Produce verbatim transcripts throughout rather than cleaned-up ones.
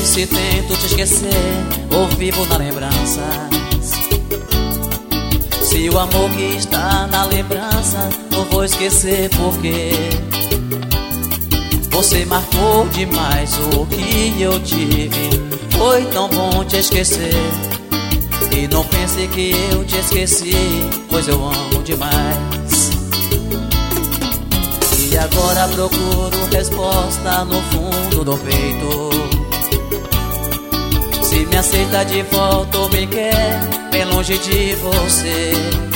se tento te esquecer ou vivo na lembrança. Se o amor que está na lembrança não vou esquecer, porque você marcou demais o que eu tive. Foi tão bom te esquecer, e não pense que eu te esqueci, pois eu amo demais. E agora procuro resposta no fundo do peito. Se me aceita de volta ou me quer bem longe de você.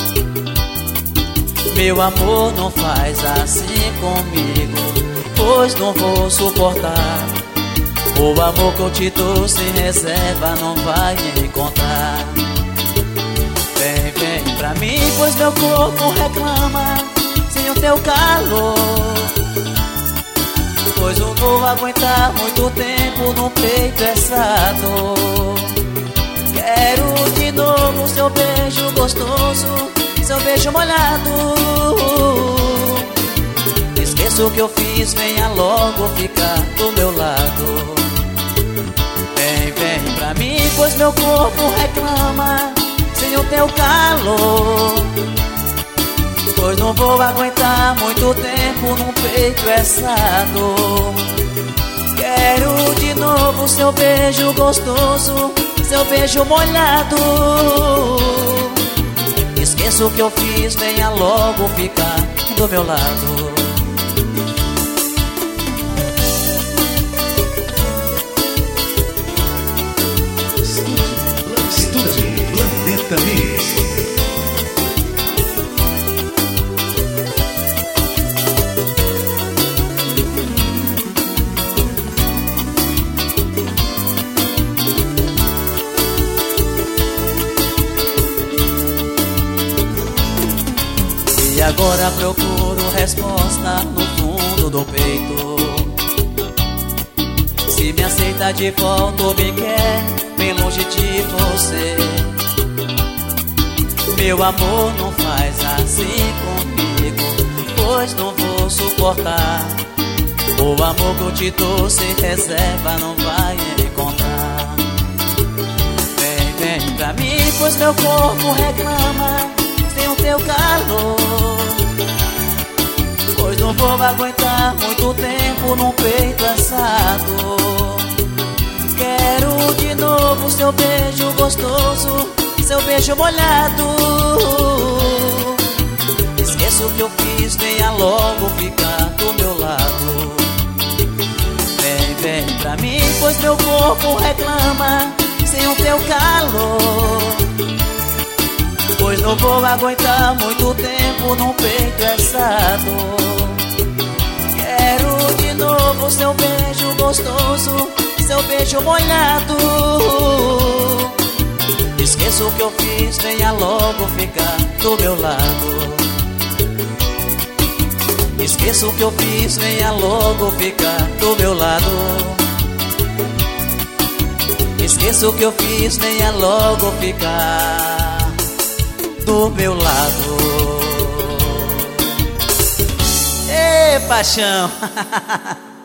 Meu amor, não faz assim comigo, pois não vou suportar. O amor que eu te dou sem reserva não vai encontrar. Vem, vem pra mim, pois meu corpo reclama sem o teu calor. Pois não vou aguentar muito tempo no peito essa dor. Quero de novo seu beijo gostoso, seu beijo molhado. Esqueça o que eu fiz, venha logo ficar do meu lado. Vem, vem pra mim, pois meu corpo reclama sem o teu calor. Pois não vou aguentar muito tempo no peito essa dor. Quero de novo seu beijo gostoso, seu beijo molhado. Esqueça o que eu fiz, venha logo ficar do meu lado. Estúdio Planeta Mix. E agora procuro resposta no fundo do peito. Se me aceita de volta ou me quer bem longe de você. Meu amor, não faz assim comigo, pois não vou suportar. O amor que eu te dou sem reserva não vai encontrar. Vem, vem pra mim, pois meu corpo reclama sem o teu calor. Pois não vou aguentar muito tempo no peito essa dor. Quero de novo seu beijo gostoso, seu beijo molhado. Esqueça o que eu fiz, venha logo ficar do meu lado. Vem, vem pra mim, pois meu corpo reclama sem o teu calor. Pois não vou aguentar muito tempo no peito essa dor. Quero de novo seu beijo gostoso, seu beijo molhado. Esqueça o que eu fiz, venha logo ficar do meu lado. Esqueça o que eu fiz, venha logo ficar do meu lado. Esqueça o que eu fiz, venha logo ficar do meu lado. Ê, paixão!